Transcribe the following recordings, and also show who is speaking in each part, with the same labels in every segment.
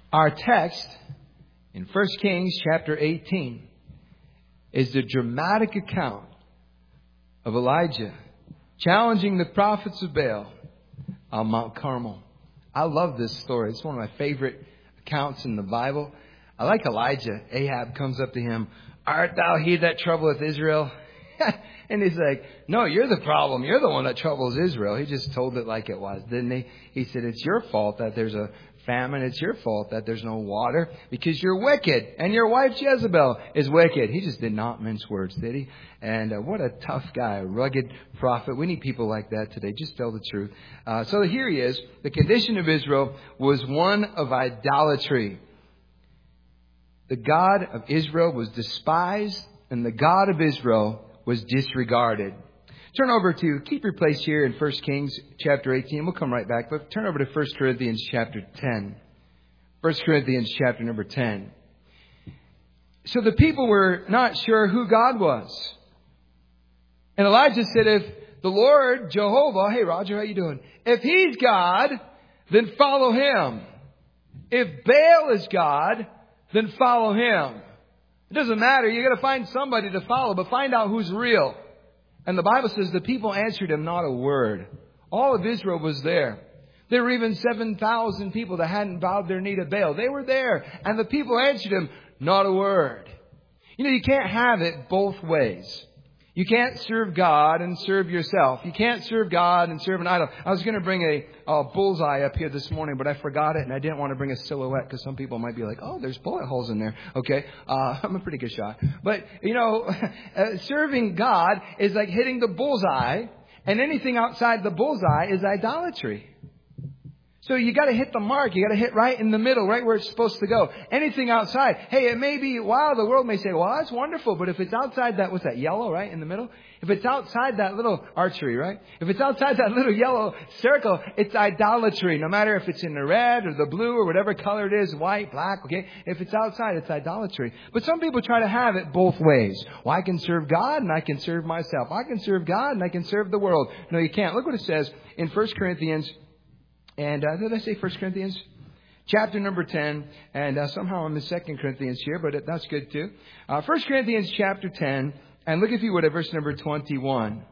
Speaker 1: Our text in 1 Kings chapter 18 is the dramatic account of Elijah challenging the prophets of Baal on Mount Carmel. I love this story. It's one of my favorite accounts in the Bible. I like Elijah. Ahab comes up to him. Art thou he that troubleth Israel? And he's like, no, you're the problem. You're the one that troubles Israel. He just told it like it was, didn't he? He said, it's your fault that there's a famine. It's your fault that there's no water because you're wicked and your wife Jezebel is wicked. He just did not mince words, did he? And what a tough guy, a rugged prophet. We need people like that today. Just tell the truth. So here he is. The condition of Israel was one of idolatry. The God of Israel was despised and the God of Israel was disregarded. Turn over to, keep your place here in 1 Kings chapter 18. We'll come right back, but turn over to 1 Corinthians chapter 10. 1 Corinthians chapter number 10. So the people were not sure who God was. And Elijah said, if the Lord, Jehovah, hey Roger, how you doing? If He's God, then follow Him. If Baal is God, then follow him. It doesn't matter. You got to find somebody to follow, but find out who's real. And the Bible says the people answered him not a word. All of Israel was there. There were even 7,000 people that hadn't bowed their knee to Baal. They were there. And the people answered him not a word. You know, you can't have it both ways. You can't serve God and serve yourself. You can't serve God and serve an idol. I was going to bring a bullseye up here this morning, but I forgot it, and I didn't want to bring a silhouette because some people might be like, oh, there's bullet holes in there. Okay, I'm a pretty good shot. But, you know, serving God is like hitting the bullseye, and anything outside the bullseye is idolatry. So you got to hit the mark. You got to hit right in the middle, right where it's supposed to go. Anything outside, hey, it may be, wow, the world may say, well, that's wonderful. But if it's outside that, what's that, yellow, right, in the middle? If it's outside that little archery, right? If it's outside that little yellow circle, it's idolatry. No matter if it's in the red or the blue or whatever color it is, white, black, okay? If it's outside, it's idolatry. But some people try to have it both ways. Well, I can serve God and I can serve myself. I can serve God and I can serve the world. No, you can't. Look what it says in 1 Corinthians. And did I say 1 Corinthians? Chapter number 10. And somehow I'm in 2 Corinthians here, but that's good too. 1 Corinthians chapter 10. And look if you would at verse number 21.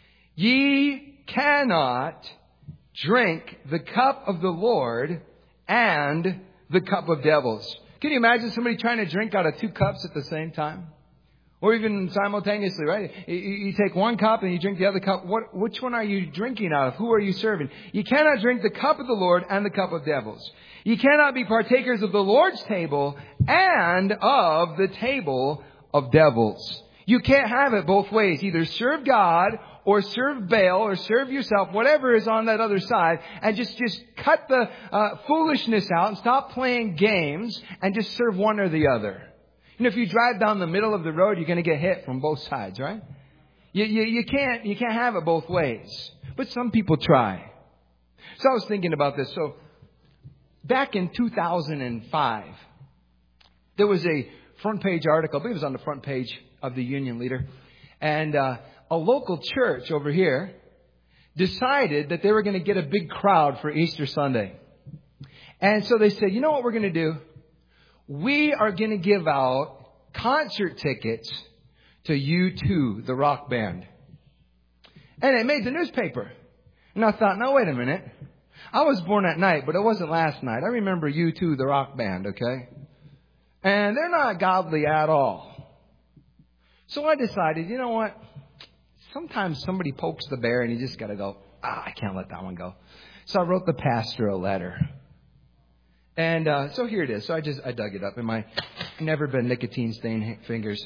Speaker 1: Ye cannot drink the cup of the Lord and the cup of devils. Can you imagine somebody trying to drink out of two cups at the same time? Or even simultaneously, right? You take one cup and you drink the other cup. Which one are you drinking out of? Who are you serving? You cannot drink the cup of the Lord and the cup of devils. You cannot be partakers of the Lord's table and of the table of devils. You can't have it both ways. Either serve God or serve Baal or serve yourself, whatever is on that other side, and just cut the foolishness out and stop playing games and just serve one or the other. You know, if you drive down the middle of the road, you're going to get hit from both sides, right? You can't have it both ways. But some people try. So I was thinking about this. So back in 2005, there was a front page article. I believe it was on the front page of the Union Leader. And a local church over here decided that they were going to get a big crowd for Easter Sunday. And so they said, you know what we're going to do? We are going to give out concert tickets to U2, the rock band. And it made the newspaper. And I thought, no, wait a minute. I was born at night, but it wasn't last night. I remember U2, the rock band, okay? And they're not godly at all. So I decided, you know what? Sometimes somebody pokes the bear and you just got to go, I can't let that one go. So I wrote the pastor a letter. And so here it is. So I dug it up in my never been nicotine stained fingers.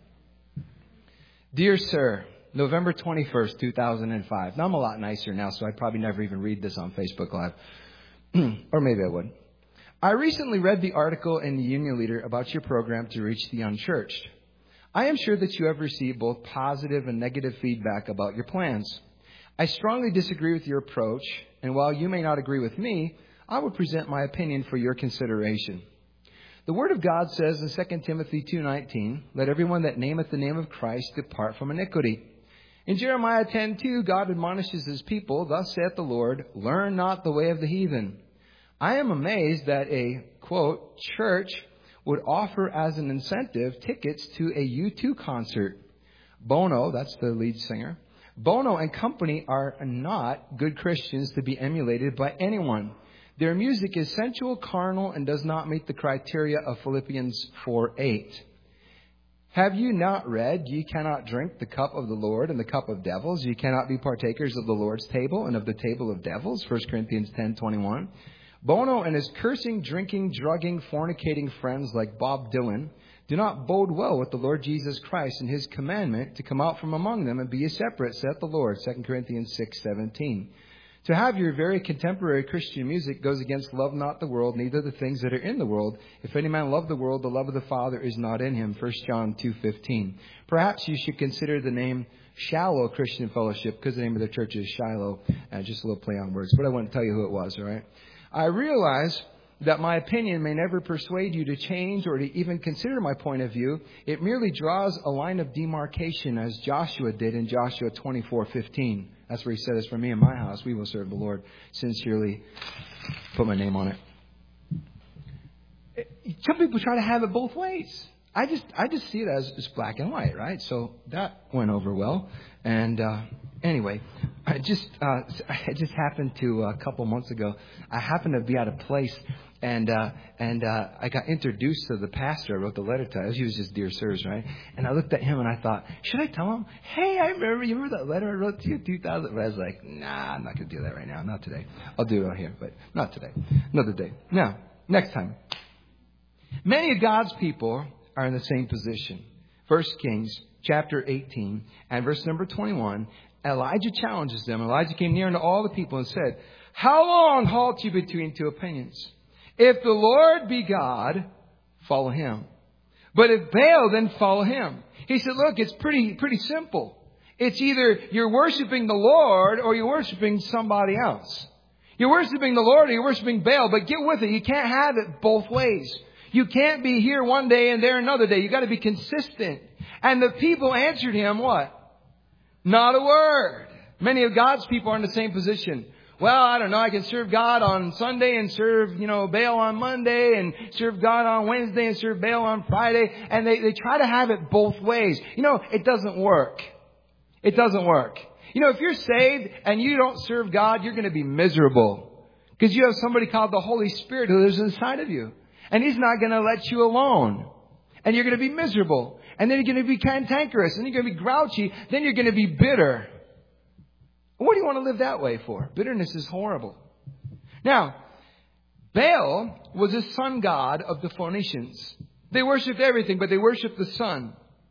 Speaker 1: Dear sir, November 21st, 2005. Now I'm a lot nicer now, so I'd probably never even read this on Facebook Live. Or maybe I would. I recently read the article in the Union Leader about your program to reach the unchurched. I am sure that you have received both positive and negative feedback about your plans. I strongly disagree with your approach, and while you may not agree with me, I would present my opinion for your consideration. The Word of God says in 2 Timothy 2:19, let everyone that nameth the name of Christ depart from iniquity. In Jeremiah 10:2, God admonishes His people, thus saith the Lord, learn not the way of the heathen. I am amazed that a quote, church would offer as an incentive tickets to a U2 concert. Bono, that's the lead singer. Bono and company are not good Christians to be emulated by anyone. Their music is sensual, carnal, and does not meet the criteria of Philippians 4:8. Have you not read, ye cannot drink the cup of the Lord and the cup of devils? You cannot be partakers of the Lord's table and of the table of devils. 1 Corinthians 10:21. Bono and his cursing, drinking, drugging, fornicating friends like Bob Dylan do not bode well with the Lord Jesus Christ and his commandment to come out from among them and be ye separate, saith the Lord. 2 Corinthians 6:17. To have your very contemporary Christian music goes against love not the world, neither the things that are in the world. If any man love the world, the love of the Father is not in him. 1 John 2:15. Perhaps you should consider the name Shallow Christian Fellowship, because the name of the church is Shiloh. Just a little play on words, but I wouldn't tell you who it was, all right? I realize that my opinion may never persuade you to change or to even consider my point of view. It merely draws a line of demarcation, as Joshua did in Joshua 24:15. That's where he said, as for me and my house, we will serve the Lord. Sincerely, put my name on it. Some people try to have it both ways. I just see it as black and white, right? So that went over well. And anyway, I just happened to a couple months ago. I happened to be at a place, and I got introduced to the pastor I wrote the letter to. He was just dear sirs, right? And I looked at him and I thought, should I tell him? Hey, you remember that letter I wrote to you 2000? But I was like, nah, I'm not going to do that right now. Not today. I'll do it out here, but not today. Another day. Now, next time. Many of God's people are in the same position. 1 Kings chapter 18 and verse number 21. Elijah challenges them. Elijah came near unto all the people and said, how long halt you between two opinions? If the Lord be God, follow him. But if Baal, then follow him. He said, look, it's pretty simple. It's either you're worshiping the Lord or you're worshiping somebody else. You're worshiping the Lord or you're worshiping Baal, but get with it. You can't have it both ways. You can't be here one day and there another day. You got to be consistent. And the people answered him what? Not a word. Many of God's people are in the same position. Well, I don't know. I can serve God on Sunday and serve, Baal on Monday, and serve God on Wednesday and serve Baal on Friday. And they try to have it both ways. It doesn't work. It doesn't work. If you're saved and you don't serve God, you're going to be miserable. Because you have somebody called the Holy Spirit who lives inside of you. And he's not going to let you alone. And you're going to be miserable. And then you're going to be cantankerous. And you're going to be grouchy. Then you're going to be bitter. What do you want to live that way for? Bitterness is horrible. Now, Baal was a sun god of the Phoenicians. They worshipped everything, but they worshipped the sun.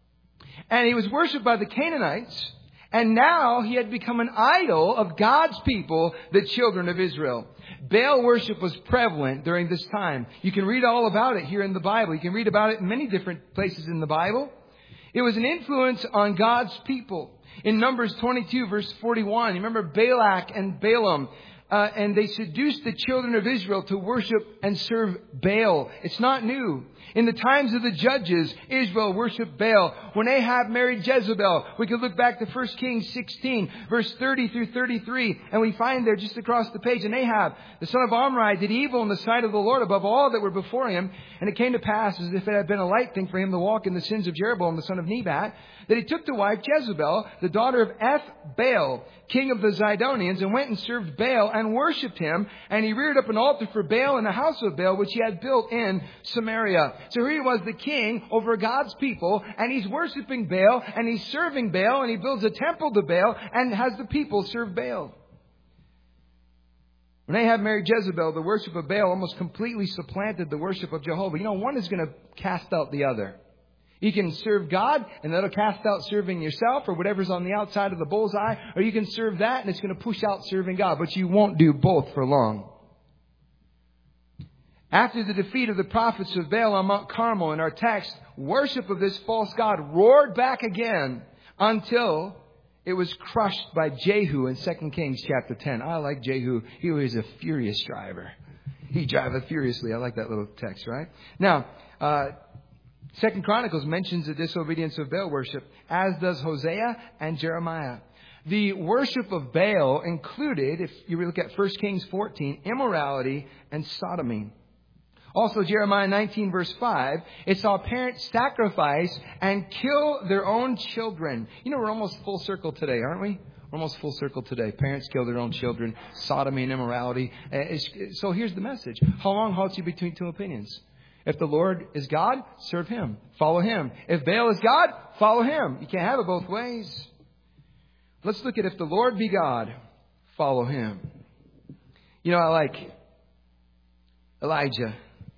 Speaker 1: And he was worshipped by the Canaanites. And now he had become an idol of God's people, the children of Israel. Baal worship was prevalent during this time. You can read all about it here in the Bible. You can read about it in many different places in the Bible. It was an influence on God's people. In Numbers 22, verse 41, you remember Balak and Balaam, and they seduced the children of Israel to worship and serve Baal. It's not new. In the times of the judges, Israel worshipped Baal. When Ahab married Jezebel, we could look back to 1 Kings 16, verse 30 through 33, and we find there just across the page, and Ahab, the son of Omri, did evil in the sight of the Lord above all that were before him. And it came to pass, as if it had been a light thing for him to walk in the sins of Jeroboam, the son of Nebat, that he took to wife Jezebel, the daughter of Ethbaal, king of the Zidonians, and went and served Baal and worshipped him. And he reared up an altar for Baal in the house of Baal, which he had built in Samaria. So here he was, the king over God's people, and he's worshiping Baal, and he's serving Baal, and he builds a temple to Baal, and has the people serve Baal. When Ahab married Jezebel, the worship of Baal almost completely supplanted the worship of Jehovah. One is going to cast out the other. You can serve God, and that'll cast out serving yourself or whatever's on the outside of the bullseye. Or you can serve that, and it's going to push out serving God. But you won't do both for long. After the defeat of the prophets of Baal on Mount Carmel in our text, worship of this false god roared back again until it was crushed by Jehu in 2 Kings chapter 10. I like Jehu. He was a furious driver. He driveth furiously. I like that little text, right? Now, 2 Chronicles mentions the disobedience of Baal worship, as does Hosea and Jeremiah. The worship of Baal included, if you look at 1 Kings 14, immorality and sodomy. Also, Jeremiah 19 verse 5, it saw parents sacrifice and kill their own children. You know, we're almost full circle today, aren't we? We're almost full circle today. Parents kill their own children, sodomy and immorality. So here's the message. How long halts you between two opinions? If the Lord is God, serve Him. Follow Him. If Baal is God, follow Him. You can't have it both ways. Let's look at if the Lord be God, follow Him. You know, I like Elijah.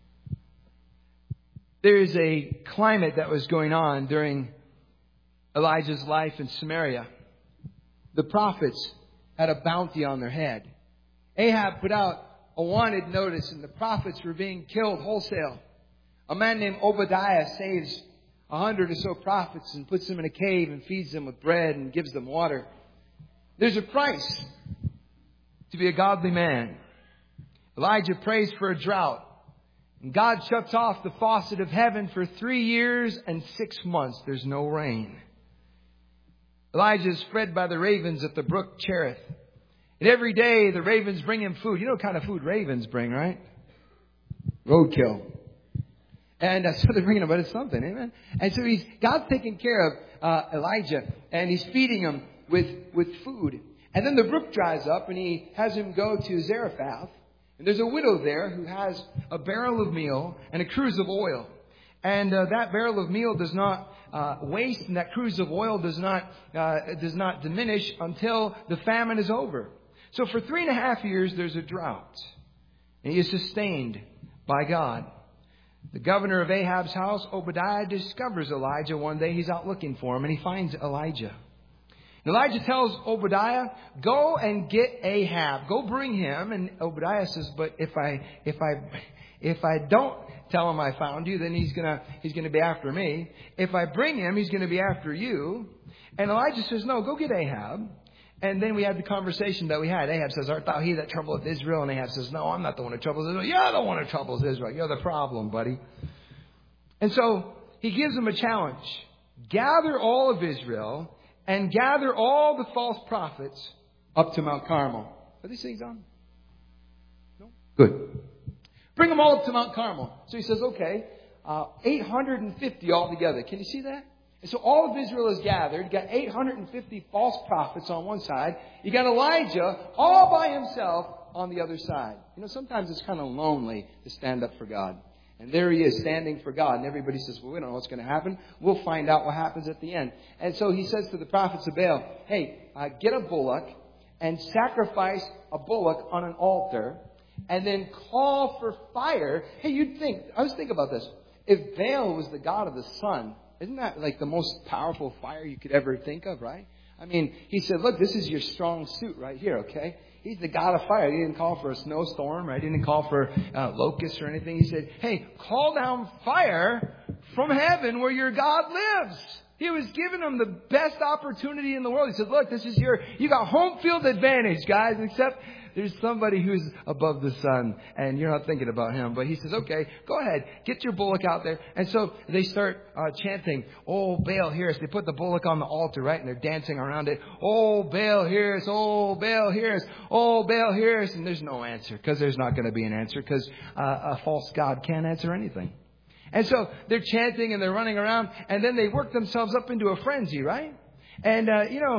Speaker 1: There is a climate that was going on during Elijah's life in Samaria. The prophets had a bounty on their head. Ahab put out a wanted notice and the prophets were being killed wholesale. A man named Obadiah saves 100 or so prophets and puts them in a cave and feeds them with bread and gives them water. There's a price to be a godly man. Elijah prays for a drought. And God shuts off the faucet of heaven for 3 years and 6 months. There's no rain. Elijah is fed by the ravens at the brook Cherith. And every day the ravens bring him food. You know what kind of food ravens bring, right? Roadkill. And so they're bringing him, but it's something, amen? And so God's taking care of Elijah, and He's feeding him with food. And then the brook dries up, and He has him go to Zarephath. And there's a widow there who has a barrel of meal and a cruse of oil. And that barrel of meal does not waste, and that cruse of oil does not diminish until the famine is over. So for 3.5 years, there's a drought. And he is sustained by God. The governor of Ahab's house, Obadiah, discovers Elijah one day. He's out looking for him, and he finds Elijah. And Elijah tells Obadiah, go and get Ahab. Go bring him. And Obadiah says, but if I don't tell him I found you, then he's gonna be after me. If I bring him, he's gonna be after you. And Elijah says, no, go get Ahab. And then we had the conversation that we had. Ahab says, art thou he that troubleth Israel? And Ahab says, no, I'm not the one who troubles Israel. You're the one who troubles Israel. You're the problem, buddy. And so he gives him a challenge. Gather all of Israel and gather all the false prophets up to Mount Carmel. Are these things on? No? Good. Bring them all up to Mount Carmel. So he says, okay, 850 altogether. Can you see that? And so all of Israel is gathered. You got 850 false prophets on one side. You got Elijah all by himself on the other side. You know, sometimes it's kind of lonely to stand up for God. And there he is standing for God. And everybody says, well, we don't know what's going to happen. We'll find out what happens at the end. And so he says to the prophets of Baal, hey, get a bullock and sacrifice a bullock on an altar and then call for fire. Hey, I was thinking about this. If Baal was the god of the sun, isn't that like the most powerful fire you could ever think of, right? I mean, he said, look, this is your strong suit right here, okay? He's the God of fire. He didn't call for a snowstorm, right? He didn't call for locusts or anything. He said, hey, call down fire from heaven where your God lives. He was giving them the best opportunity in the world. He said, look, you got home field advantage, guys, except there's somebody who's above the sun and you're not thinking about him. But he says, okay, go ahead, get your bullock out there. And so they start chanting, oh, Baal, hear us. They put the bullock on the altar, right? And they're dancing around it. Oh, Baal, hear us. Oh, Baal, hear us. Oh, Baal, hear us. And there's no answer because there's not going to be an answer because a false god can't answer anything. And so they're chanting and they're running around and then they work themselves up into a frenzy, right? And,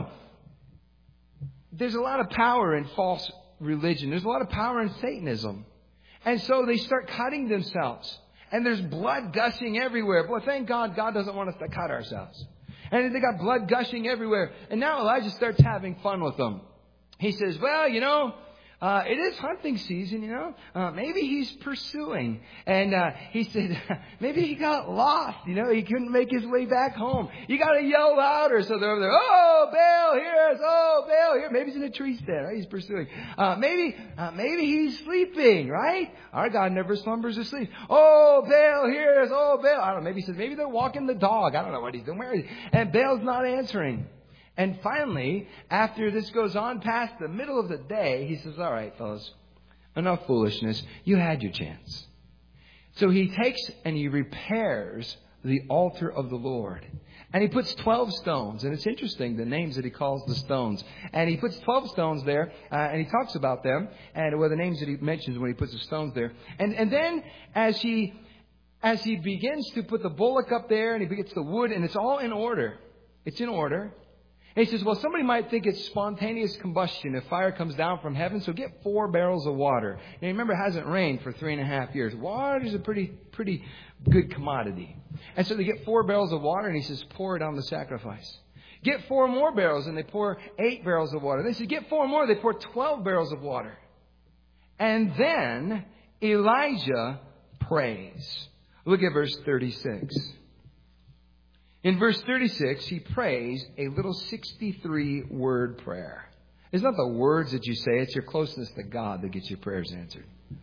Speaker 1: there's a lot of power in false religion. There's a lot of power in Satanism. And so they start cutting themselves. And there's blood gushing everywhere. Boy, thank God, God doesn't want us to cut ourselves. And they got blood gushing everywhere. And now Elijah starts having fun with them. He says, well, it is hunting season, maybe he's pursuing. And he said, maybe he got lost, he couldn't make his way back home. You got to yell louder. So they're over there, oh, Baal, hear us, oh, Baal, here. Maybe he's in a tree stand, right? He's pursuing. Maybe he's sleeping, right? Our God never slumbers or sleeps. Oh, Baal, hear us, oh, Baal. I don't know, maybe he says, maybe they're walking the dog. I don't know what he's doing. Where is he? And Baal's not answering. And finally, after this goes on past the middle of the day, he says, all right, fellas, enough foolishness. You had your chance. So he takes and he repairs the altar of the Lord. And he puts 12 stones. And it's interesting, the names that he calls the stones. And he puts 12 stones there, and he talks about them, and the names that he mentions when he puts the stones there. And then as he begins to put the bullock up there, and he gets the wood, and it's all in order. It's in order. And he says, well, somebody might think it's spontaneous combustion if fire comes down from heaven, so get 4 barrels of water. And remember, it hasn't rained for 3.5 years. Water is a pretty good commodity. And so they get 4 barrels of water, and he says, pour it on the sacrifice. Get 4 more barrels, and they pour 8 barrels of water. They say, get 4 more, they pour 12 barrels of water. And then Elijah prays. Look at verse 36. In verse 36, he prays a little 63-word prayer. It's not the words that you say, it's your closeness to God that gets your prayers answered.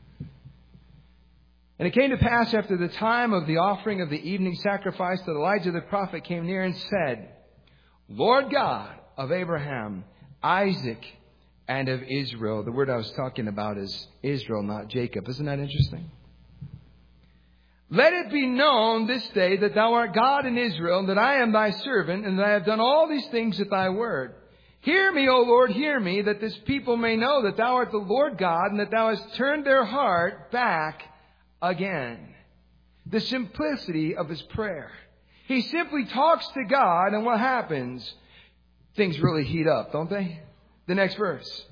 Speaker 1: And it came to pass after the time of the offering of the evening sacrifice that Elijah the prophet came near and said, Lord God of Abraham, Isaac, and of Israel. The word I was talking about is Israel, not Jacob. Isn't that interesting? Let it be known this day that thou art God in Israel, and that I am thy servant, and that I have done all these things at thy word. Hear me, O Lord, hear me, that this people may know that thou art the Lord God, and that thou hast turned their heart back again. The simplicity of his prayer. He simply talks to God, and what happens? Things really heat up, don't they? The next verse.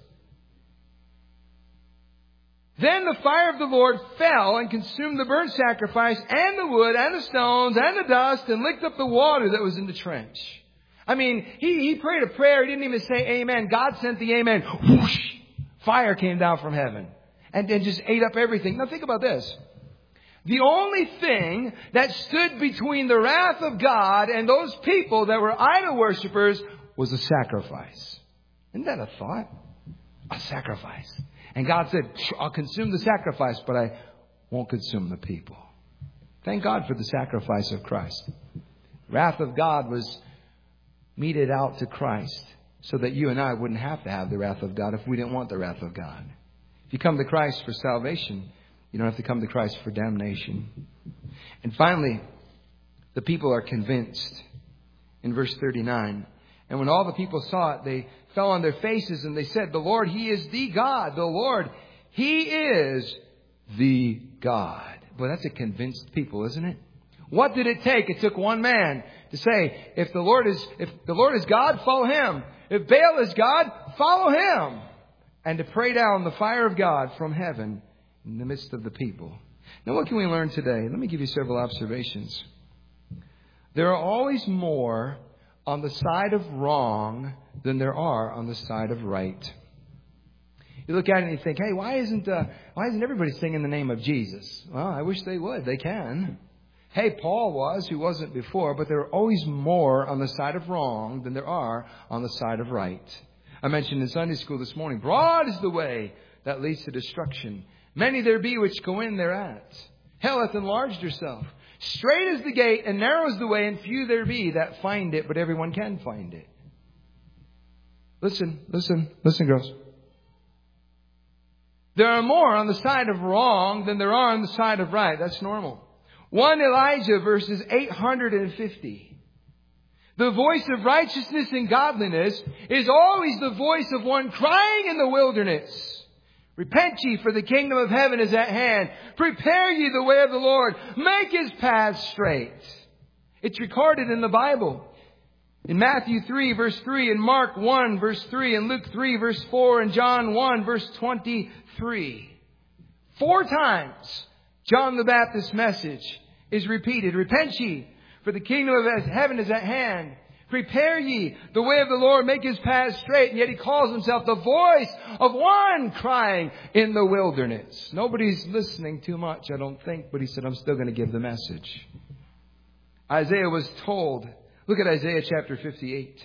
Speaker 1: Then the fire of the Lord fell and consumed the burnt sacrifice and the wood and the stones and the dust and licked up the water that was in the trench. I mean, he prayed a prayer. He didn't even say amen. God sent the amen. Whoosh! Fire came down from heaven and just ate up everything. Now think about this. The only thing that stood between the wrath of God and those people that were idol worshippers was a sacrifice. Isn't that a thought? A sacrifice. And God said, I'll consume the sacrifice, but I won't consume the people. Thank God for the sacrifice of Christ. Wrath of God was meted out to Christ so that you and I wouldn't have to have the wrath of God if we didn't want the wrath of God. If you come to Christ for salvation, you don't have to come to Christ for damnation. And finally, the people are convinced in verse 39. And when all the people saw it, they fell on their faces and they said, the Lord, He is the God. The Lord, He is the God. Boy, that's a convinced people, isn't it? What did it take? It took one man to say, if the Lord is God, follow Him. If Baal is God, follow him. And to pray down the fire of God from heaven in the midst of the people. Now, what can we learn today? Let me give you several observations. There are always more on the side of wrong than there are on the side of right. You look at it and you think, hey, why isn't everybody singing the name of Jesus? Well, I wish they would. They can. Hey, Paul was, who wasn't before, but there are always more on the side of wrong than there are on the side of right. I mentioned in Sunday school this morning, broad is the way that leads to destruction. Many there be which go in thereat. Hell hath enlarged herself. Straight is the gate and narrow is the way, and few there be that find it, but everyone can find it. Listen, girls. There are more on the side of wrong than there are on the side of right. That's normal. 1 Elijah verses 850. The voice of righteousness and godliness is always the voice of one crying in the wilderness. Repent ye, for the kingdom of heaven is at hand. Prepare ye the way of the Lord. Make His paths straight. It's recorded in the Bible. In Matthew 3 verse 3, in Mark 1 verse 3, in Luke 3 verse 4, and John 1 verse 23. 4 times John the Baptist's message is repeated. Repent ye, for the kingdom of heaven is at hand. Prepare ye the way of the Lord, make His paths straight. And yet He calls Himself the voice of one crying in the wilderness. Nobody's listening too much, I don't think, but He said, I'm still going to give the message. Isaiah was told, look at Isaiah chapter 58.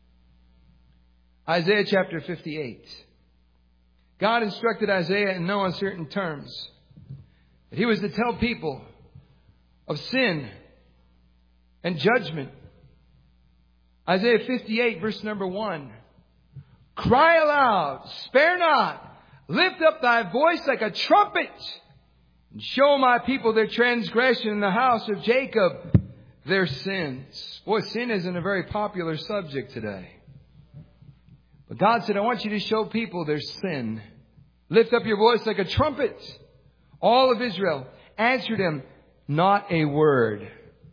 Speaker 1: Isaiah chapter 58. God instructed Isaiah in no uncertain terms that he was to tell people of sin and judgment. Isaiah 58 verse number 1. Cry aloud, spare not, lift up thy voice like a trumpet, and show my people their transgression in the house of Jacob their sins. Boy, sin isn't a very popular subject today. But God said, I want you to show people their sin. Lift up your voice like a trumpet. All of Israel answered him, not a word.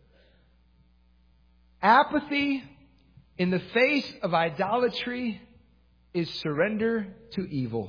Speaker 1: Apathy in the face of idolatry is surrender to evil.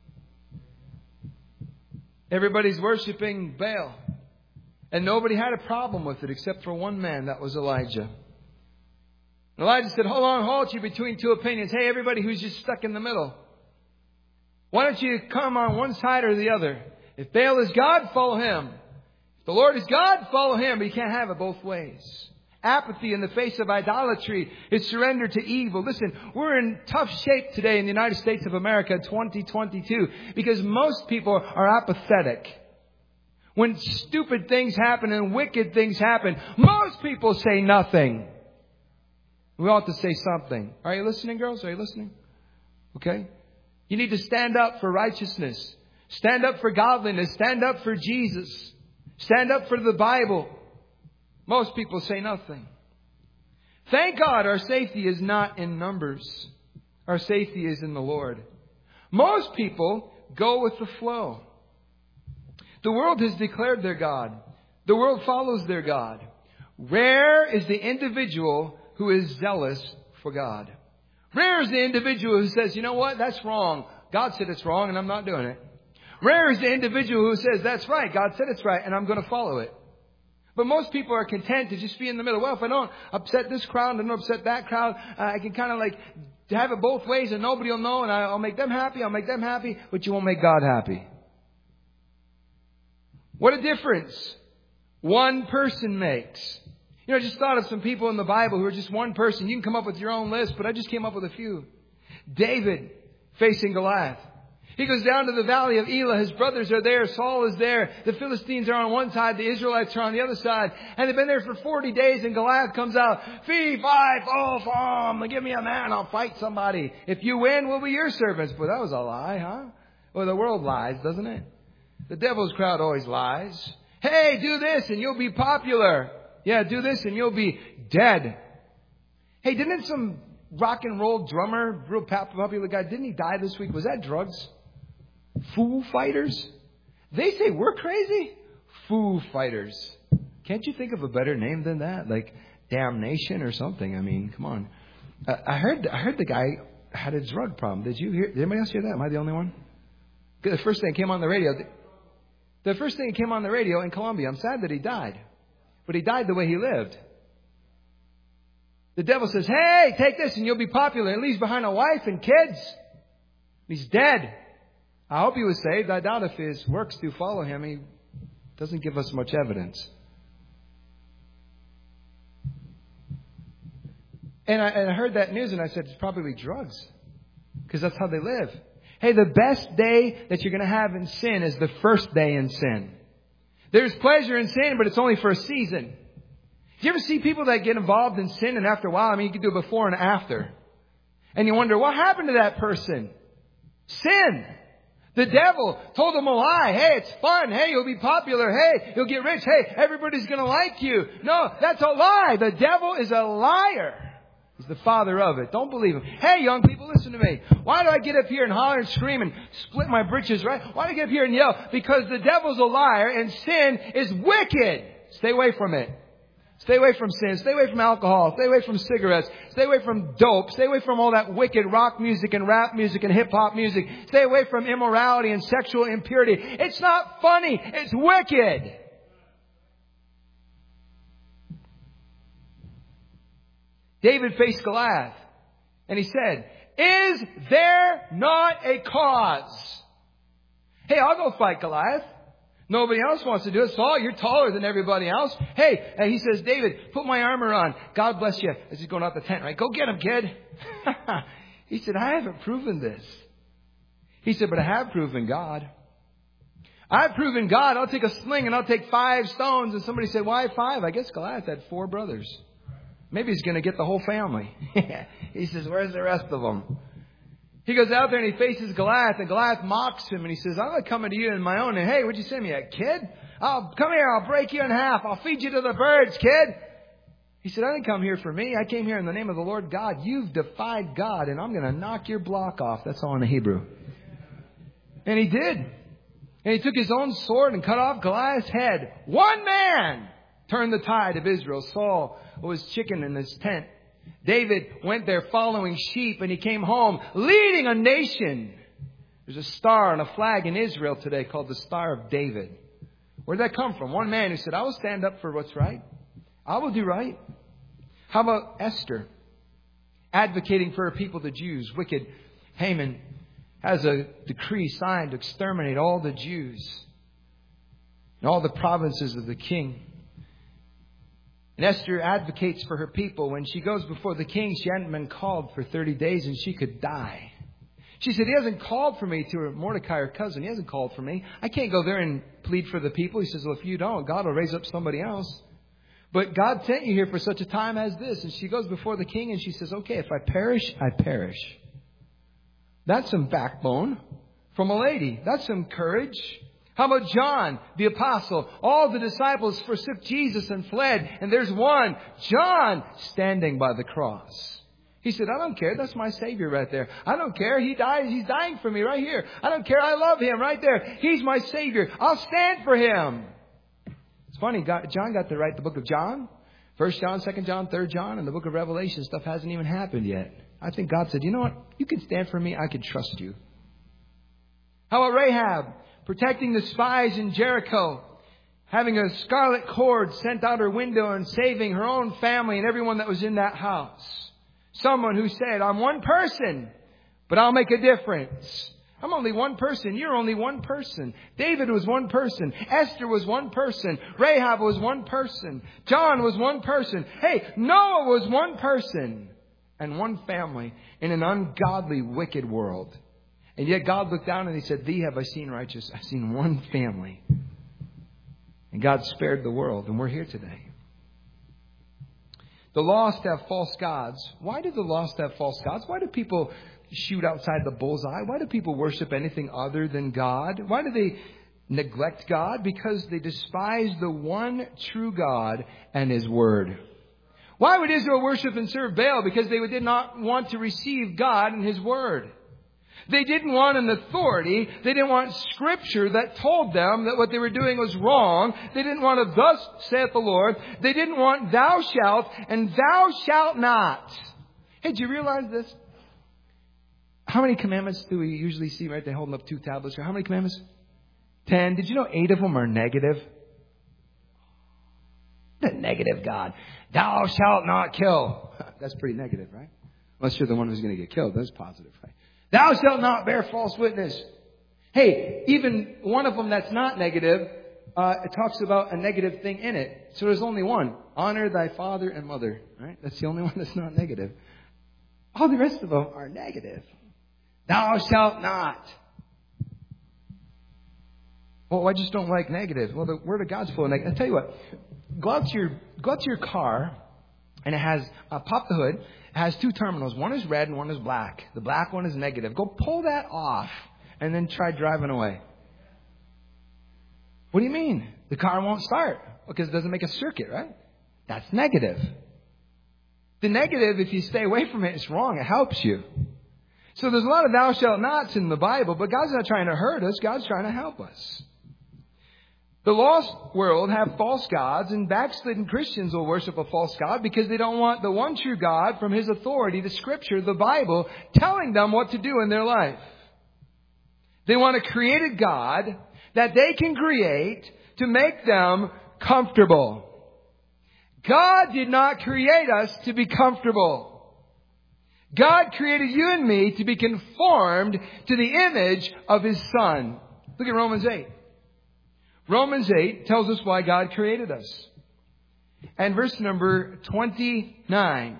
Speaker 1: Everybody's worshiping Baal. And nobody had a problem with it except for one man. That was Elijah. And Elijah said, hold on, halt you between two opinions. Hey, everybody who's just stuck in the middle. Why don't you come on one side or the other? If Baal is God, follow him. If the Lord is God, follow him. But you can't have it both ways. Apathy in the face of idolatry is surrender to evil. Listen, we're in tough shape today in the United States of America 2022 because most people are apathetic. When stupid things happen and wicked things happen, most people say nothing. We ought to say something. Are you listening, girls? Are you listening? Okay. You need to stand up for righteousness. Stand up for godliness. Stand up for Jesus. Stand up for the Bible. Most people say nothing. Thank God our safety is not in numbers. Our safety is in the Lord. Most people go with the flow. The world has declared their God. The world follows their God. Rare is the individual who is zealous for God. Rare is the individual who says, you know what, that's wrong. God said it's wrong and I'm not doing it. Rare is the individual who says, that's right, God said it's right and I'm going to follow it. But most people are content to just be in the middle. Well, if I don't upset this crowd, I don't upset that crowd, I can kind of like have it both ways and nobody will know and I'll make them happy, but you won't make God happy. What a difference one person makes. You know, I just thought of some people in the Bible who are just one person. You can come up with your own list, but I just came up with a few. David facing Goliath. He goes down to the valley of Elah. His brothers are there. Saul is there. The Philistines are on one side. The Israelites are on the other side. And they've been there for 40 days. And Goliath comes out. Fee, fi, fo, fum. Give me a man. I'll fight somebody. If you win, we'll be your servants. But that was a lie, huh? Well, the world lies, doesn't it? The devil's crowd always lies. Hey, do this and you'll be popular. Yeah, do this and you'll be dead. Hey, didn't some rock and roll drummer, real popular guy, didn't he die this week? Was that drugs? Foo Fighters? They say we're crazy? Foo Fighters. Can't you think of a better name than that? Like Damnation or something. I mean, come on. I heard the guy had a drug problem. Did you hear? Did anybody else hear that? Am I the only one? The first thing came on the radio. The first thing came on the radio in Colombia. I'm sad that he died. But he died the way he lived. The devil says, hey, take this and you'll be popular. And leaves behind a wife and kids. He's dead. I hope he was saved. I doubt if his works do follow him. He doesn't give us much evidence. And I heard that news and I said, it's probably drugs. Because that's how they live. Hey, the best day that you're going to have in sin is the first day in sin. There's pleasure in sin, but it's only for a season. Do you ever see people that get involved in sin and after a while, I mean, you can do it before and after. And you wonder, what happened to that person? Sin. The devil told them a lie. Hey, it's fun. Hey, you'll be popular. Hey, you'll get rich. Hey, everybody's going to like you. No, that's a lie. The devil is a liar. He's the father of it. Don't believe him. Hey, young people, listen to me. Why do I get up here and holler and scream and split my britches, right? Why do I get up here and yell? Because the devil's a liar and sin is wicked. Stay away from it. Stay away from sin. Stay away from alcohol. Stay away from cigarettes. Stay away from dope. Stay away from all that wicked rock music and rap music and hip hop music. Stay away from immorality and sexual impurity. It's not funny. It's wicked. David faced Goliath and he said, is there not a cause? Hey, I'll go fight Goliath. Nobody else wants to do it. Saul, you're taller than everybody else. Hey, and he says, David, put my armor on. God bless you. As he's going out the tent, right? Go get him, kid. He said, I haven't proven this. He said, but I have proven God. I've proven God. I'll take a sling and I'll take 5 stones. And somebody said, why 5? I guess Goliath had 4 brothers. Maybe he's going to get the whole family. He says, where's the rest of them? He goes out there and he faces Goliath, and Goliath mocks him, and he says, I'm not coming to you in my own name. Hey, what'd you send me, a kid? Come here, I'll break you in half. I'll feed you to the birds, kid. He said, I didn't come here for me. I came here in the name of the Lord God. You've defied God, and I'm going to knock your block off. That's all in the Hebrew. And he did. And he took his own sword and cut off Goliath's head. One man turned the tide of Israel. Saul was chicken in his tent. David went there following sheep, and he came home leading a nation. There's a star and a flag in Israel today called the Star of David. Where did that come from? One man who said, I will stand up for what's right. I will do right. How about Esther? Advocating for her people, the Jews. Wicked Haman has a decree signed to exterminate all the Jews in all the provinces of the king. And Esther advocates for her people. When she goes before the king, she hadn't been called for 30 days and she could die. She said, he hasn't called for me, to Mordecai, her cousin. He hasn't called for me. I can't go there and plead for the people. He says, well, if you don't, God will raise up somebody else. But God sent you here for such a time as this. And she goes before the king and she says, okay, if I perish, I perish. That's some backbone from a lady. That's some courage. How about John, the apostle? All the disciples forsook Jesus and fled. And there's one, John, standing by the cross. He said, I don't care. That's my Savior right there. I don't care. He died. He's dying for me right here. I don't care. I love Him right there. He's my Savior. I'll stand for Him. It's funny, John got to write the book of John, 1 John, 2 John, 3 John, and the book of Revelation. Stuff hasn't even happened yet. I think God said, you know what? You can stand for me. I can trust you. How about Rahab, protecting the spies in Jericho, having a scarlet cord sent out her window and saving her own family and everyone that was in that house. Someone who said, I'm one person, but I'll make a difference. I'm only one person. You're only one person. David was one person. Esther was one person. Rahab was one person. John was one person. Hey, Noah was one person and one family in an ungodly, wicked world. And yet God looked down and He said, thee have I seen righteous. I've seen one family. And God spared the world. And we're here today. The lost have false gods. Why do the lost have false gods? Why do people shoot outside the bullseye? Why do people worship anything other than God? Why do they neglect God? Because they despise the one true God and His Word. Why would Israel worship and serve Baal? Because they did not want to receive God and His Word. They didn't want an authority. They didn't want Scripture that told them that what they were doing was wrong. They didn't want a thus saith the Lord. They didn't want thou shalt and thou shalt not. Hey, do you realize this? How many commandments do we usually see right there holding up 2 tablets here? How many commandments? 10. Did you know 8 of them are negative? The negative God. Thou shalt not kill. That's pretty negative, right? Unless you're the one who's going to get killed. That's positive, right? Thou shalt not bear false witness. Hey, even one of them that's not negative, it talks about a negative thing in it. So there's only one. Honor thy father and mother. Right? That's the only one that's not negative. All the rest of them are negative. Thou shalt not. Well, I just don't like negative. Well, the Word of God's full of negative. I tell you what. Go out to your car, and it has, pop the hood. It has 2 terminals. One is red and one is black. The black one is negative. Go pull that off, and then try driving away. What do you mean? The car won't start because it doesn't make a circuit, right? That's negative. The negative, if you stay away from it, it's wrong. It helps you. So there's a lot of thou shalt nots in the Bible, but God's not trying to hurt us. God's trying to help us. The lost world have false gods, and backslidden Christians will worship a false god because they don't want the one true God from His authority, the Scripture, the Bible, telling them what to do in their life. They want a created God that they can create to make them comfortable. God did not create us to be comfortable. God created you and me to be conformed to the image of His Son. Look at Romans 8. Romans 8 tells us why God created us. And verse number 29.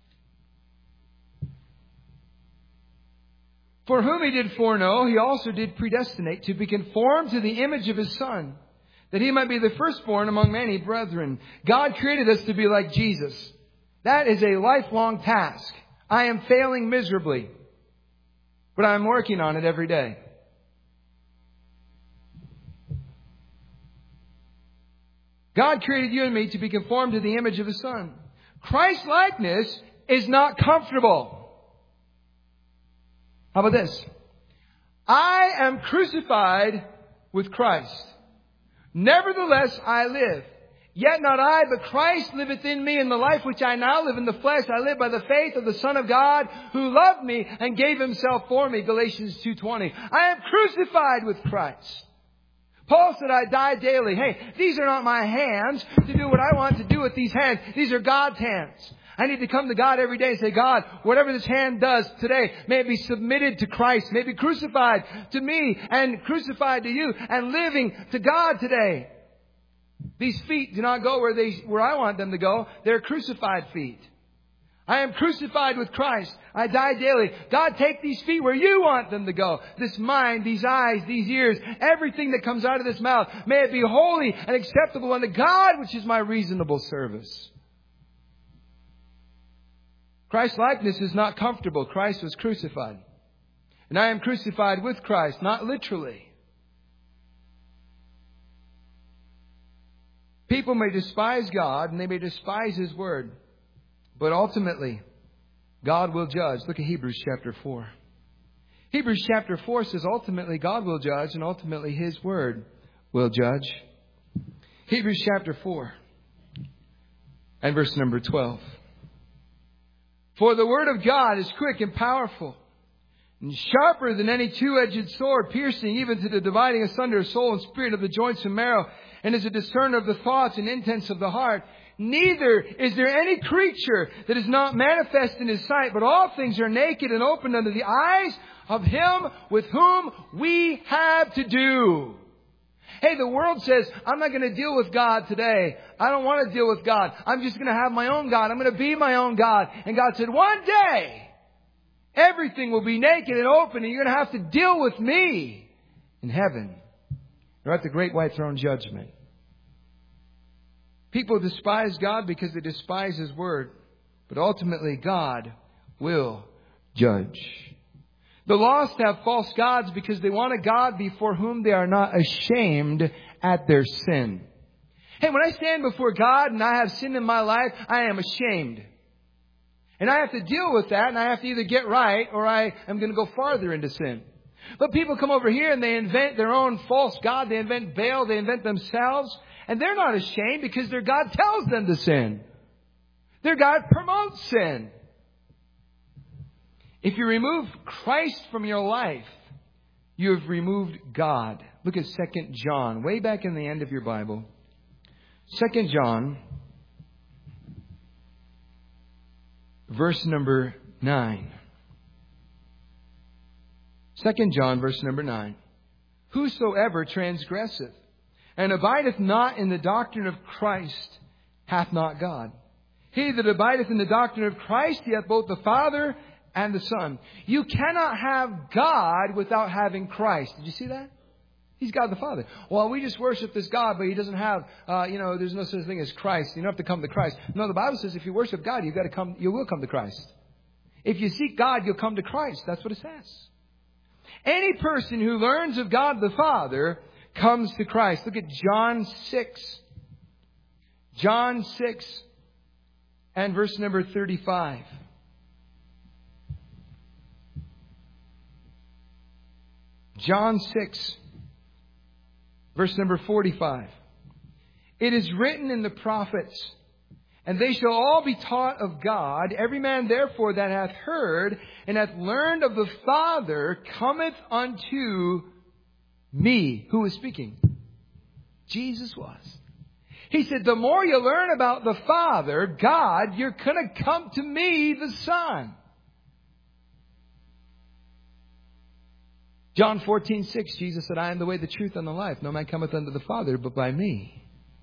Speaker 1: For whom He did foreknow, He also did predestinate to be conformed to the image of His Son, that He might be the firstborn among many brethren. God created us to be like Jesus. That is a lifelong task. I am failing miserably, but I'm working on it every day. God created you and me to be conformed to the image of His Son. Christ-likeness is not comfortable. How about this? I am crucified with Christ. Nevertheless, I live. Yet not I, but Christ liveth in me, and the life which I now live in the flesh, I live by the faith of the Son of God, who loved me and gave Himself for me. Galatians 2:20. I am crucified with Christ. Paul said, I die daily. Hey, these are not my hands to do what I want to do with these hands. These are God's hands. I need to come to God every day and say, God, whatever this hand does today, may it be submitted to Christ. May it be crucified to me and crucified to you and living to God today. These feet do not go where I want them to go. They're crucified feet. I am crucified with Christ. I die daily. God, take these feet where you want them to go. This mind, these eyes, these ears, everything that comes out of this mouth, may it be holy and acceptable unto God, which is my reasonable service. Christ's likeness is not comfortable. Christ was crucified. And I am crucified with Christ, not literally. People may despise God and they may despise His Word. But ultimately, God will judge. Look at Hebrews chapter 4. Hebrews chapter 4 says ultimately God will judge and ultimately His Word will judge. Hebrews chapter 4 and verse number 12. For the Word of God is quick and powerful and sharper than any two-edged sword, piercing even to the dividing asunder of soul and spirit, of the joints and marrow, and is a discerner of the thoughts and intents of the heart. Neither is there any creature that is not manifest in His sight, but all things are naked and open under the eyes of Him with whom we have to do. Hey, the world says, I'm not going to deal with God today. I don't want to deal with God. I'm just going to have my own God. I'm going to be my own God. And God said, one day, everything will be naked and open, and you're going to have to deal with me in heaven. Or at the great white throne judgment. People despise God because they despise His Word. But ultimately, God will judge. The lost have false gods because they want a God before whom they are not ashamed at their sin. Hey, when I stand before God and I have sin in my life, I am ashamed. And I have to deal with that, and I have to either get right or I am going to go farther into sin. But people come over here and they invent their own false God. They invent Baal. They invent themselves. And they're not ashamed because their God tells them to sin. Their God promotes sin. If you remove Christ from your life, you have removed God. Look at 2 John, way back in the end of your Bible. 2 John, verse number 9. 2 John, verse number 9. Whosoever transgresseth and abideth not in the doctrine of Christ hath not God. He that abideth in the doctrine of Christ, he hath both the Father and the Son. You cannot have God without having Christ. Did you see that? He's God the Father. Well, we just worship this God, but He doesn't have, there's no such thing as Christ. You don't have to come to Christ. No, the Bible says if you worship God, you will come to Christ. If you seek God, you'll come to Christ. That's what it says. Any person who learns of God the Father comes to Christ. Look at John 6. John 6 and verse number 35. John 6, verse number 45. It is written in the prophets, and they shall all be taught of God. Every man therefore that hath heard and hath learned of the Father cometh unto me. Who is speaking? Jesus was. He said, the more you learn about the Father, God, you're going to come to me, the Son. John 14:6, Jesus said, I am the way, the truth, and the life. No man cometh unto the Father but by me.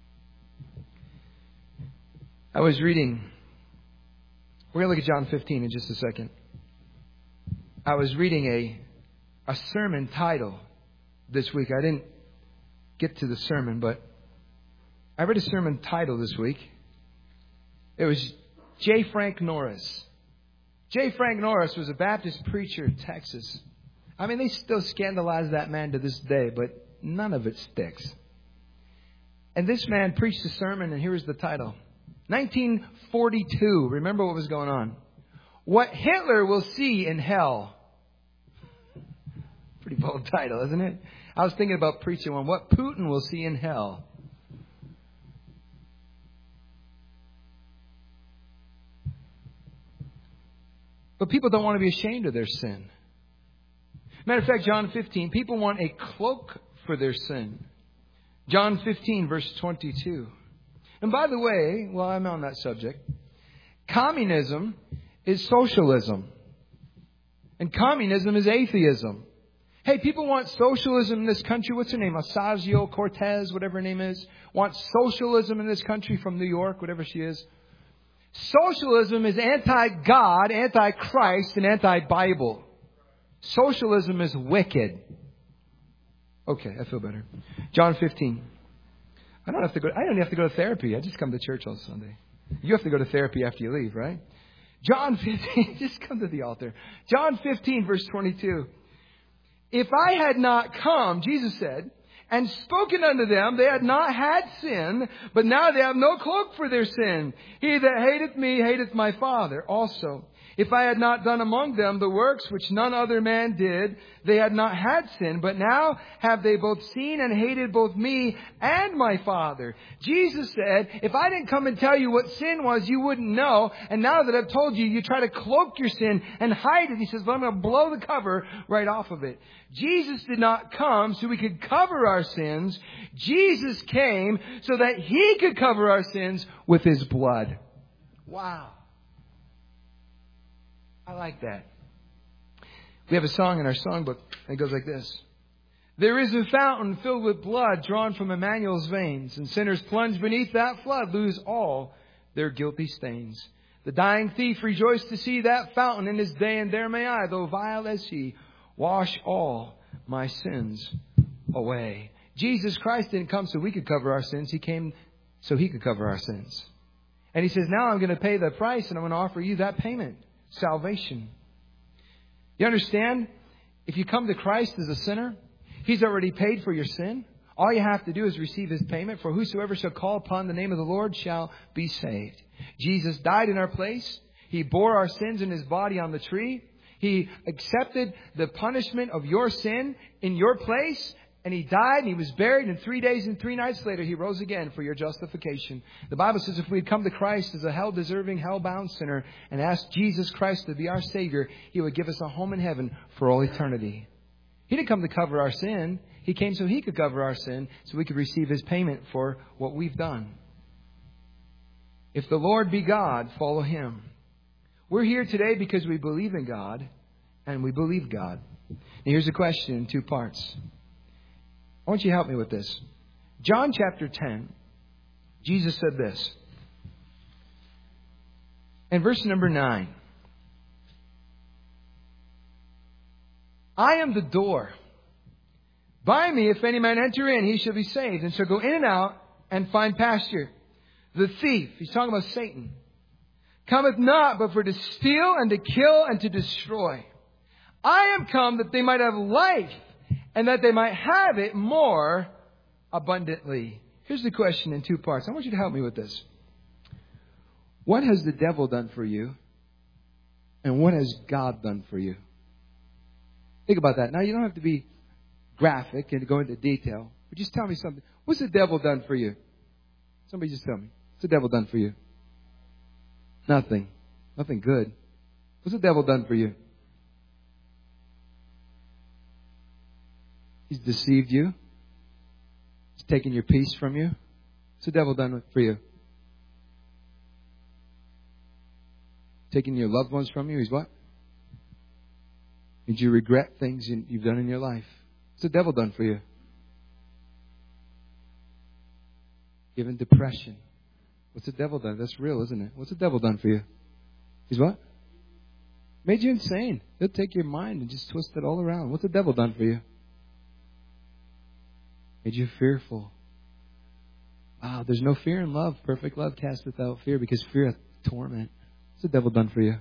Speaker 1: I was reading. We're going to look at John 15 in just a second. I was reading a sermon title this week. I didn't get to the sermon, but I read a sermon title this week. It was J. Frank Norris. J. Frank Norris was a Baptist preacher in Texas. I mean, they still scandalize that man to this day, but none of it sticks. And this man preached a sermon, and here is the title. 1942. Remember what was going on. What Hitler will see in hell. Pretty bold title, isn't it? I was thinking about preaching on what Putin will see in hell. But people don't want to be ashamed of their sin. Matter of fact, John 15, people want a cloak for their sin. John 15, verse 22. And by the way, while I'm on that subject, communism is socialism. And communism is atheism. Hey, people want socialism in this country. What's her name? Ocasio-Cortez, whatever her name is. Wants socialism in this country from New York, whatever she is. Socialism is anti-God, anti-Christ, and anti-Bible. Socialism is wicked. Okay, I feel better. John 15. I don't have to go to therapy. I just come to church on Sunday. You have to go to therapy after you leave, right? John 15. Just come to the altar. John 15, verse 22. If I had not come, Jesus said, and spoken unto them, they had not had sin, but now they have no cloak for their sin. He that hateth me hateth my Father also. If I had not done among them the works which none other man did, they had not had sin. But now have they both seen and hated both me and my Father. Jesus said, if I didn't come and tell you what sin was, you wouldn't know. And now that I've told you, you try to cloak your sin and hide it. He says, well, I'm going to blow the cover right off of it. Jesus did not come so we could cover our sins. Jesus came so that He could cover our sins with His blood. Wow. I like that. We have a song in our songbook that goes like this. There is a fountain filled with blood drawn from Emmanuel's veins, and sinners plunged beneath that flood lose all their guilty stains. The dying thief rejoiced to see that fountain in his day, and there may I, though vile as he, wash all my sins away. Jesus Christ didn't come so we could cover our sins. He came so He could cover our sins. And He says, now I'm going to pay the price, and I'm going to offer you that payment. Salvation. You understand? If you come to Christ as a sinner, He's already paid for your sin. All you have to do is receive His payment. For whosoever shall call upon the name of the Lord shall be saved. Jesus died in our place. He bore our sins in His body on the tree. He accepted the punishment of your sin in your place. And He died and He was buried, and 3 days and 3 nights later He rose again for your justification. The Bible says if we'd come to Christ as a hell-deserving, hell-bound sinner and asked Jesus Christ to be our Savior, He would give us a home in heaven for all eternity. He didn't come to cover our sin. He came so He could cover our sin, so we could receive His payment for what we've done. If the Lord be God, follow Him. We're here today because we believe in God and we believe God. Now here's a question in 2 parts. I want you to help me with this. John chapter 10, Jesus said this. In verse number 9. I am the door. By me, if any man enter in, he shall be saved, and shall go in and out and find pasture. The thief, he's talking about Satan, cometh not but for to steal and to kill and to destroy. I am come that they might have life, and that they might have it more abundantly. Here's the question in 2 parts. I want you to help me with this. What has the devil done for you? And what has God done for you? Think about that. Now, you don't have to be graphic and go into detail. But just tell me something. What's the devil done for you? Somebody just tell me. What's the devil done for you? Nothing. Nothing good. What's the devil done for you? He's deceived you. He's taken your peace from you. What's the devil done for you? Taking your loved ones from you. He's what? Did you regret things you've done in your life? What's the devil done for you? Given depression. What's the devil done? That's real, isn't it? What's the devil done for you? He's what? Made you insane. He'll take your mind and just twist it all around. What's the devil done for you? Made you fearful. Wow, there's no fear in love. Perfect love casteth out fear, because fear hath torment. What's the devil done for you?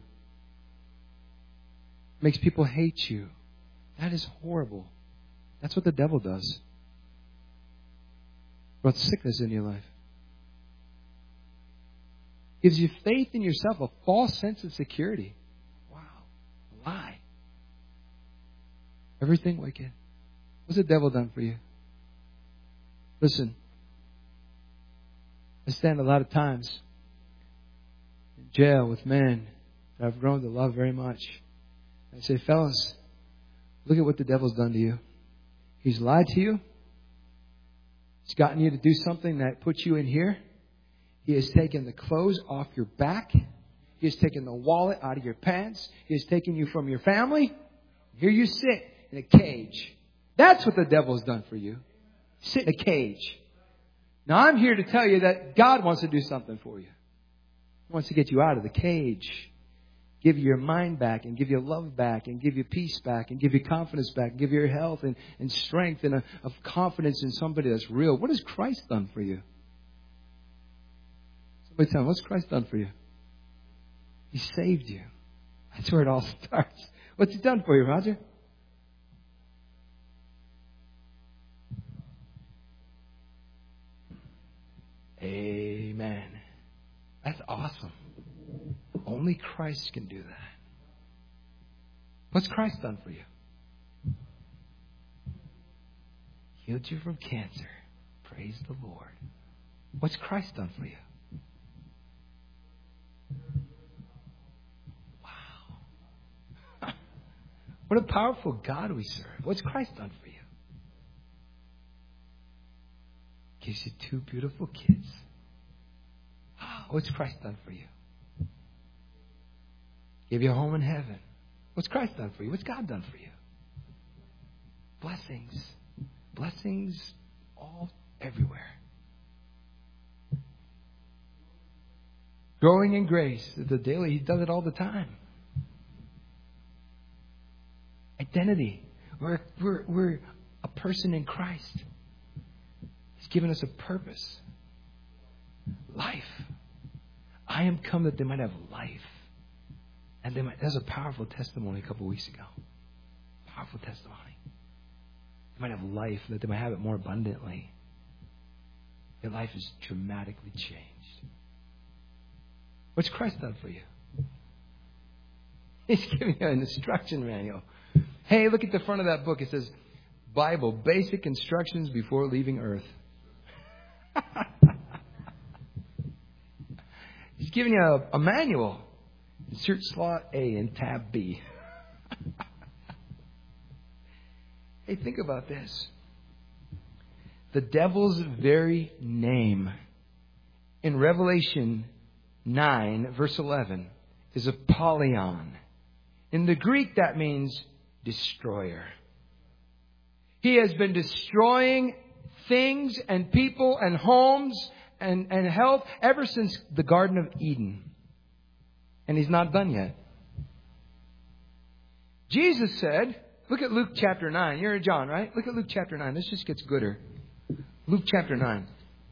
Speaker 1: Makes people hate you. That is horrible. That's what the devil does. Brought sickness in your life. Gives you faith in yourself, a false sense of security. Wow. A lie. Everything wicked. What's the devil done for you? Listen. I stand a lot of times in jail with men that I've grown to love very much. I say, fellas, look at what the devil's done to you. He's lied to you. He's gotten you to do something that puts you in here. He has taken the clothes off your back. He has taken the wallet out of your pants. He has taken you from your family. Here you sit in a cage. That's what the devil's done for you. Sit in a cage. Now I'm here to tell you that God wants to do something for you. He wants to get you out of the cage. Give you your mind back and give you love back and give you peace back and give you confidence back and give you your health and strength and of confidence in somebody that's real. What has Christ done for you? Somebody tell me, what's Christ done for you? He saved you. That's where it all starts. What's He done for you, Roger? Amen. That's awesome. Only Christ can do that. What's Christ done for you? Healed you from cancer. Praise the Lord. What's Christ done for you? Wow. What a powerful God we serve. What's Christ done for you? Gives you 2 beautiful kids. Wow. What's Christ done for you? Give you a home in heaven. What's Christ done for you? What's God done for you? Blessings. Blessings all everywhere. Growing in grace. The daily, He does it all the time. Identity. We're a person in Christ. He's given us a purpose. Life. I am come that they might have life. And there's a powerful testimony a couple of weeks ago. Powerful testimony. They might have life, that they might have it more abundantly. Their life is dramatically changed. What's Christ done for you? He's giving you an instruction manual. Hey, look at the front of that book. It says, Bible, basic instructions before leaving earth. He's giving you a manual. Insert slot A in tab B. Hey, think about this. The devil's very name in Revelation 9, verse 11, is Apollyon. In the Greek, that means destroyer. He has been destroying things and people and homes and health ever since the Garden of Eden. And He's not done yet. Jesus said, look at Luke chapter 9. You're in John, right? Look at Luke chapter 9. This just gets gooder. Luke chapter 9.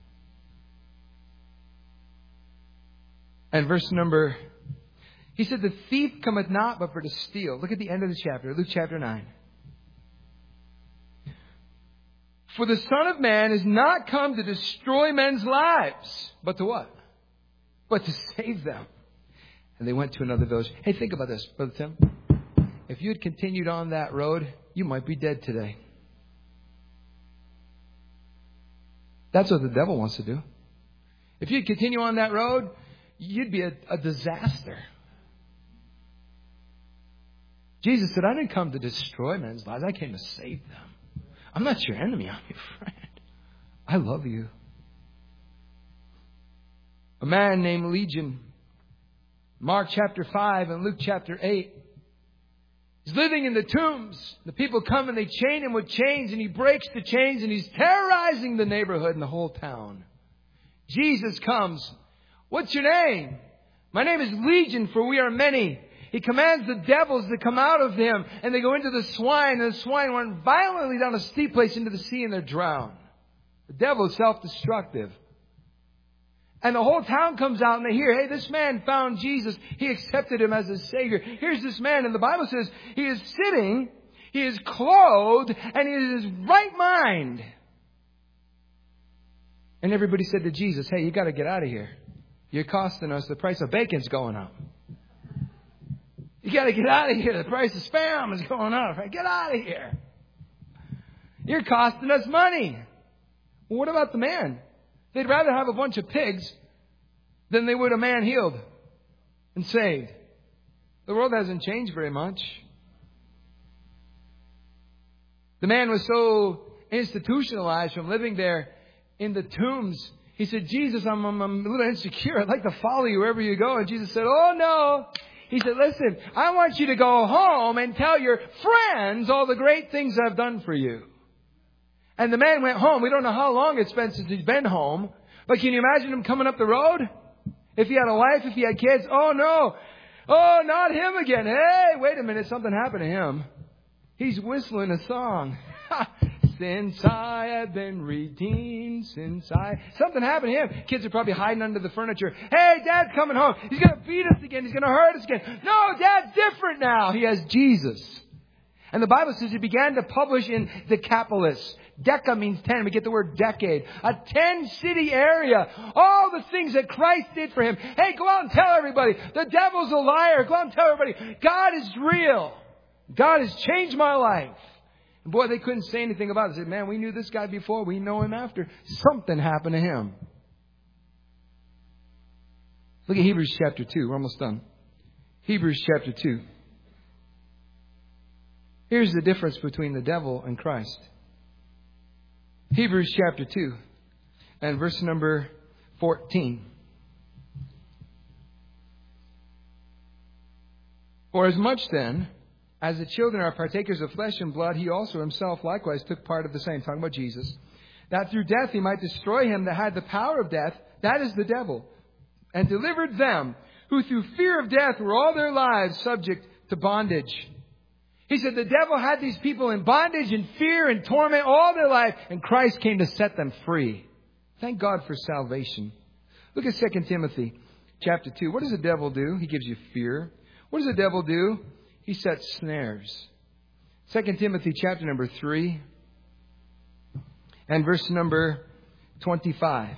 Speaker 1: And verse number, He said, the thief cometh not but for to steal. Look at the end of the chapter, Luke chapter 9. For the Son of Man is not come to destroy men's lives, but to what? But to save them. And they went to another village. Hey, think about this, Brother Tim. If you had continued on that road, you might be dead today. That's what the devil wants to do. If you'd continue on that road, you'd be a disaster. Jesus said, I didn't come to destroy men's lives. I came to save them. I'm not your enemy. I'm your friend. I love you. A man named Legion, Mark chapter 5 and Luke chapter 8. He's living in the tombs. The people come and they chain him with chains, and he breaks the chains, and he's terrorizing the neighborhood and the whole town. Jesus comes. What's your name? My name is Legion, for we are many. He commands the devils to come out of him, and they go into the swine, and the swine run violently down a steep place into the sea, and they're drowned. The devil is self-destructive. And the whole town comes out and they hear, hey, this man found Jesus. He accepted Him as his Savior. Here's this man. And the Bible says he is sitting, he is clothed, and he is in his right mind. And everybody said to Jesus, hey, you got to get out of here. You're costing us. The price of bacon's going up. You got to get out of here. The price of spam is going up. Get out of here. You're costing us money. Well, what about the man? They'd rather have a bunch of pigs than they would a man healed and saved. The world hasn't changed very much. The man was so institutionalized from living there in the tombs. He said, Jesus, I'm a little insecure. I'd like to follow you wherever you go. And Jesus said, oh, no. He said, listen, I want you to go home and tell your friends all the great things I've done for you. And the man went home. We don't know how long it's been since he's been home. But can you imagine him coming up the road? If he had a wife, if he had kids. Oh, no. Oh, not him again. Hey, wait a minute. Something happened to him. He's whistling a song. Since I have been redeemed, something happened to him. Kids are probably hiding under the furniture. Hey, Dad's coming home. He's going to beat us again. He's going to hurt us again. No, Dad's different now. He has Jesus. And the Bible says he began to publish in Decapolis. Deca means 10. We get the word decade. A 10-city area. All the things that Christ did for him. Hey, go out and tell everybody. The devil's a liar. Go out and tell everybody. God is real. God has changed my life. And boy, they couldn't say anything about it. They said, man, we knew this guy before. We know him after. Something happened to him. Look at Hebrews chapter 2. We're almost done. Hebrews chapter 2. Here's the difference between the devil and Christ. Hebrews chapter 2 and verse number 14. For as much then as the children are partakers of flesh and blood, he also himself likewise took part of the same. Talking about Jesus. That through death he might destroy him that had the power of death, that is the devil, and delivered them who through fear of death were all their lives subject to bondage. He said the devil had these people in bondage and fear and torment all their life, and Christ came to set them free. Thank God for salvation. Look at 2 Timothy chapter 2. What does the devil do? He gives you fear. What does the devil do? He sets snares. 2 Timothy chapter number 3 and verse number 25.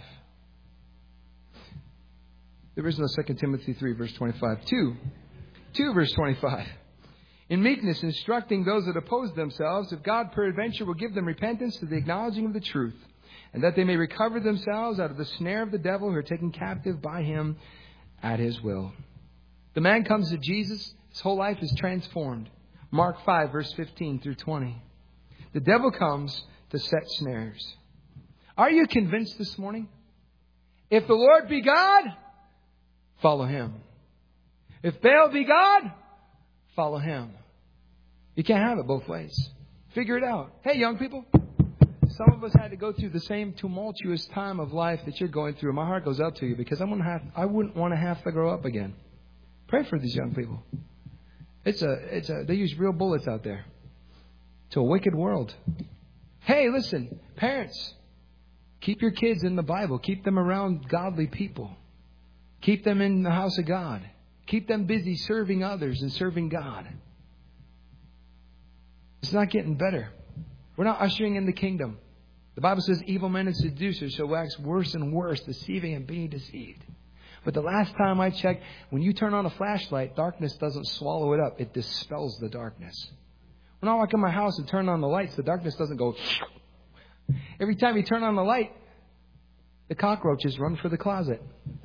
Speaker 1: There is no 2 Timothy 3 verse 25. 2 verse 25. In meekness, instructing those that oppose themselves, if God peradventure will give them repentance to the acknowledging of the truth, and that they may recover themselves out of the snare of the devil who are taken captive by him at his will. The man comes to Jesus. His whole life is transformed. Mark 5, verse 15 through 20. The devil comes to set snares. Are you convinced this morning? If the Lord be God, follow him. If Baal be God, follow him. You can't have it both ways. Figure it out. Hey, young people. Some of us had to go through the same tumultuous time of life that you're going through. My heart goes out to you because I wouldn't want to have to grow up again. Pray for these young people. They use real bullets out there. It's a wicked world. Hey, listen, parents, keep your kids in the Bible. Keep them around godly people. Keep them in the house of God. Keep them busy serving others and serving God. It's not getting better. We're not ushering in the kingdom. The Bible says evil men and seducers shall wax worse and worse, deceiving and being deceived. But the last time I checked, when you turn on a flashlight, darkness doesn't swallow it up. It dispels the darkness. When I walk in my house and turn on the lights, the darkness doesn't go. Every time you turn on the light, the cockroaches run for the closet.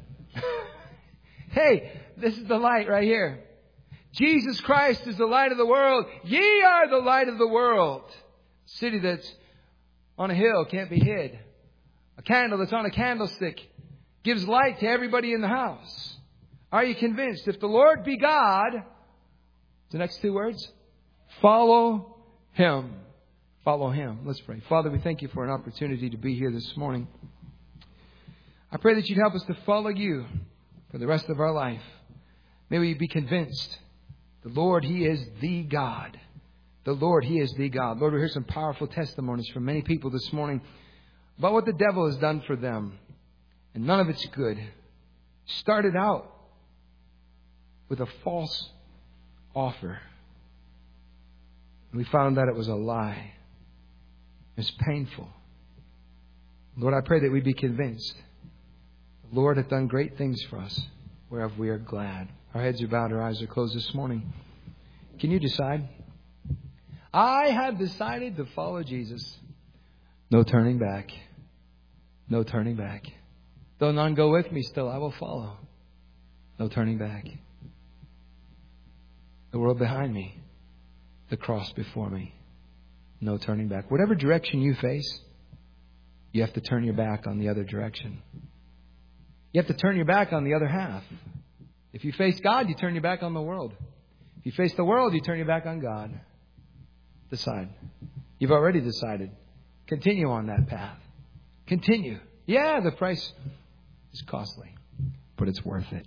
Speaker 1: Hey, this is the light right here. Jesus Christ is the light of the world. Ye are the light of the world. A city that's on a hill can't be hid. A candle that's on a candlestick gives light to everybody in the house. Are you convinced? If the Lord be God, the next two words, follow him. Follow him. Let's pray. Father, we thank you for an opportunity to be here this morning. I pray that you'd help us to follow you for the rest of our life. May we be convinced the Lord, he is the God. The Lord, he is the God. Lord, we heard some powerful testimonies from many people this morning about what the devil has done for them. And none of it's good. Started out with a false offer. And we found that it was a lie. It's painful. Lord, I pray that we be convinced The Lord hath done great things for us, whereof we are glad. Our heads are bowed, our eyes are closed this morning. Can you decide? I have decided to follow Jesus. No turning back. No turning back. Though none go with me, still I will follow. No turning back. The world behind me. The cross before me. No turning back. Whatever direction you face, you have to turn your back on the other direction. You have to turn your back on the other half. If you face God, you turn your back on the world. If you face the world, you turn your back on God. Decide. You've already decided. Continue on that path. Continue. Yeah, the price is costly, but it's worth it.